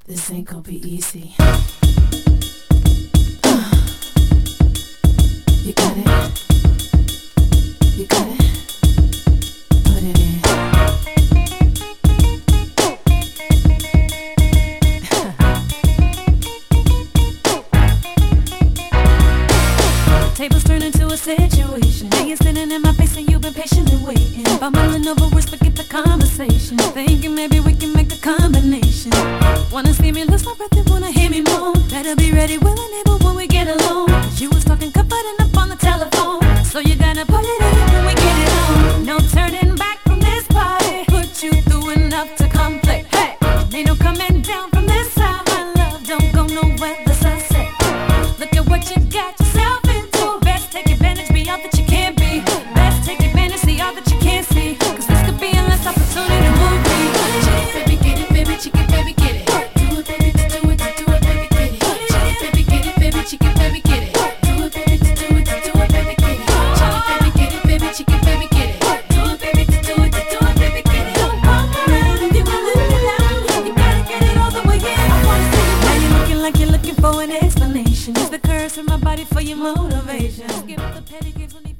This ain't gonna be easy. You got it. You got it. Put it in. Tables turn into a situation. Now you're sitting in my face and you've been patiently waiting. I'm mulling over words, forget the conversation. Thinking maybe we can make a combination. Wanna see me lose my breath, they wanna hear me moan. Better be ready, willing, able when we get alone. 'Cause you was talking, confiding up on the telephone. So you gotta put it in when we get it on. No turning back from this party. Put you through enough to conflict. Hey, ain't no coming down from this side. My love don't go nowhere, the sunset. Look at what you got yourself into. Best take advantage, be all that you can be. Best take advantage, see all that you can't see. 'Cause this could be a last opportunity movie. Baby, get it, baby, chicken, baby, get it. Do it, baby, to do it, baby, get it. Baby, get it, baby, chicken, baby, get it. Do it, baby, to do it, baby, get it. Baby, get it, baby, chicken, baby, get it. Do it, baby, to do it, baby, get it. Don't walk around if you wanna live it down. You gotta get it all the way in. I wanna see you. Now you're looking like you're looking for an explanation. Use the curves from my body for your motivation. Give up the petty games when